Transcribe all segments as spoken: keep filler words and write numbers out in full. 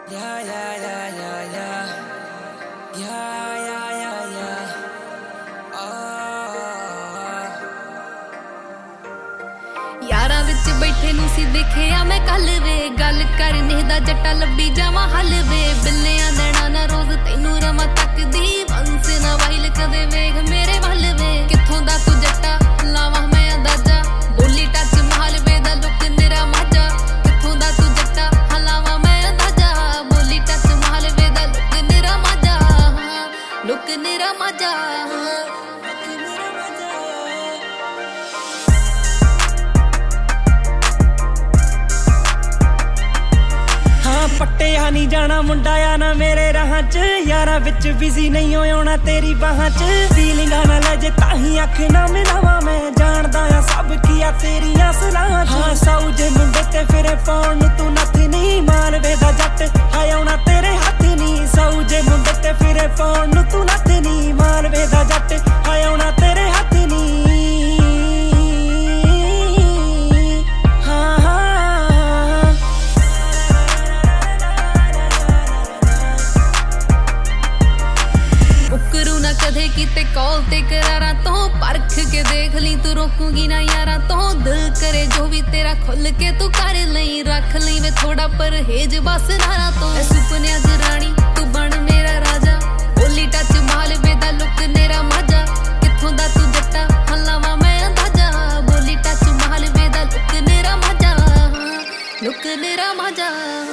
Yeah, yeah, yeah, yeah, yeah. Yeah, yeah, yeah, yeah. यारां विच बैठे नूं सी देखिया मैं कल वे गल करने दा जट्टा लब्भी जावां हल वे बिल्लियां देना ना रोज तैनू रमा तकदी वंस ना वाइल कदे वेख मेरे वल वे कित्थों दा तू जट्टा लावां मैं अंदाजा बोली टच महल वे दा लुक निरा माजा कित्थों दा तू जट्टा हलावां मैं अंदाजा बोली टच महल वे दा लुक निरा माजा लुक निरा माजा पट्टिया नहीं जाना मुंडा या ना मेरे राह च यारा विच बिजी नहीं होना तेरी बाह च फीलिंग ना ले जे ताही अख ना मिलावा मैं जानदा आ सब किया तेरियां सलाहां च हाँ साऊ जे मुंडे ते फिरे पाउण नूं तू नथ नहीं मालवे दा जट हाय आउणा तेरे हथ नहीं साऊ जे मुंडे ते फिरे पाउण नूं तू नथ नहीं मालवे दा जट हाय आउणा तेरे हथ नहीं कदे किते कॉल ते करारा तो परख के देख ली तू रोकूंगी ना यारा तो दिल करे जो भी तेरा खुल के तू कर लई रख लई वे थोड़ा परहेज बस नारा तो सुपने अज रानी तू बन मेरा राजा बोली टच माल वे दा लुक नेरा माजा कित्थों दा तू जट्टा हलावा मैं अंदाजा बोली टच माल वे दा लुक नेरा माजा लुक नेरा माजा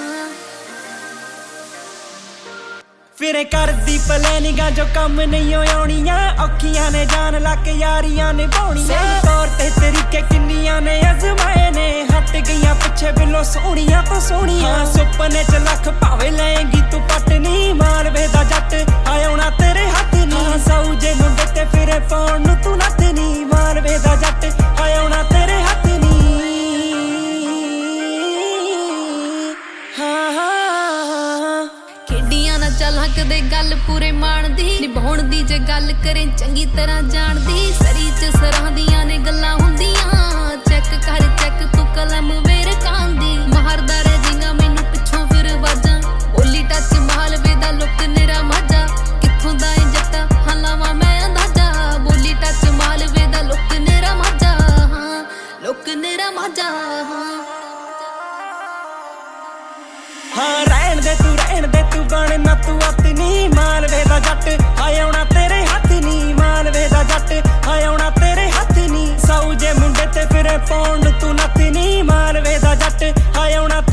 फिर कर दी प्लैनिंगा जो कम नहीं होनियां औखियां ने जान लग यारियां ने पाउणियां तौर ते तरीके किन्नियां ने अजमाए ने हट गईयां पिछे बिलो सोहणियां तो सोहणियां सुपने च लख भावे लएंगी तू पटनी मालवे दा जट आउणा तेरे हथ नहीं साऊ जे मुंडे ते फिरे पाउण नूं तू नथ नहीं मालवे दा जट आउणा तेरे हथ नहीं हाँ हाँ चल हक दे गल पूरे मान दी निभाउण दी जे गल करे चंगी तरह जान दी सरी च सरांदियां ने गल्लां हुंदियां चेक कर चेक तू कलम वेर कांदी मारदा रह जिंगा मैनू पिछों फिर वाजां बोली टच महल वे दा लुक निरा माजा कित्थों दा ए जट्टा हलावां मैं अंदाजा बोली टच महल वे दा लुक निरा माजा लुक निरा माजा हाँ रहन दे तू रहन दे तू बन ना तू अत नहीं मालवे दा जट हाय आउणा तेरे हथ नहीं मालवे दा जट हाय आउणा तेरे हथ नहीं साऊ जे मुंडे ते फिरे पाउण तू नथ नहीं मालवे दा जट हाय आउणा